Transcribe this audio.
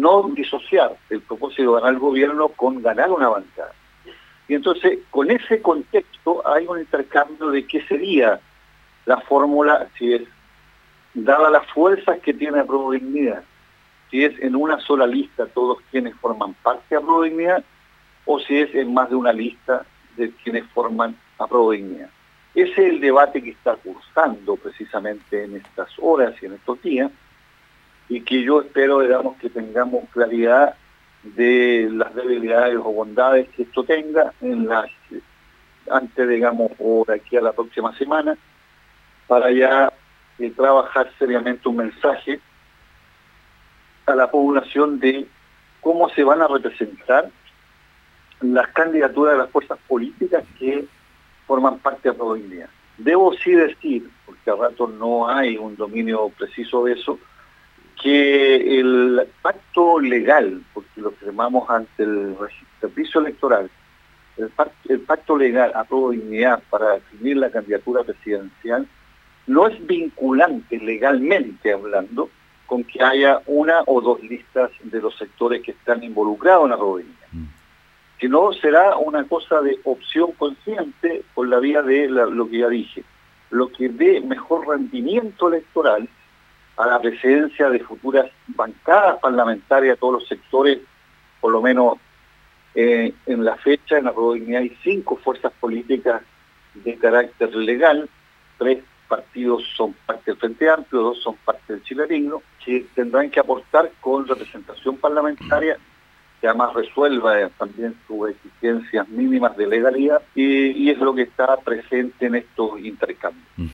no disociar el propósito de ganar el gobierno con ganar una bancada. Y entonces, con ese contexto, hay un intercambio de qué sería la fórmula, si es, dada las fuerzas que tiene Apruebo Dignidad, si es en una sola lista todos quienes forman parte de Apruebo Dignidad, o si es en más de una lista de quienes forman Apruebo Dignidad. Ese es el debate que está cursando precisamente en estas horas y en estos días, y que yo espero, digamos, que tengamos claridad de las debilidades o bondades que esto tenga antes, digamos, o de aquí a la próxima semana, para ya trabajar seriamente un mensaje a la población de cómo se van a representar las candidaturas de las fuerzas políticas que forman parte de Apruebo Dignidad. Debo sí decir, porque a rato no hay un dominio preciso de eso, que el pacto legal, porque lo firmamos ante el servicio electoral, el pacto legal Apruebo Dignidad para definir la candidatura presidencial, no es vinculante legalmente hablando con que haya una o dos listas de los sectores que están involucrados en Apruebo Dignidad. Sino será una cosa de opción consciente por la vía de lo que ya dije, lo que dé mejor rendimiento electoral a la presidencia de futuras bancadas parlamentarias de todos los sectores, por lo menos en la fecha, en Apruebo Dignidad hay 5 fuerzas políticas de carácter legal, 3 partidos son parte del Frente Amplio, 2 son parte del Chile Digno, que tendrán que aportar con representación parlamentaria que además resuelva también sus exigencias mínimas de legalidad, y es lo que está presente en estos intercambios.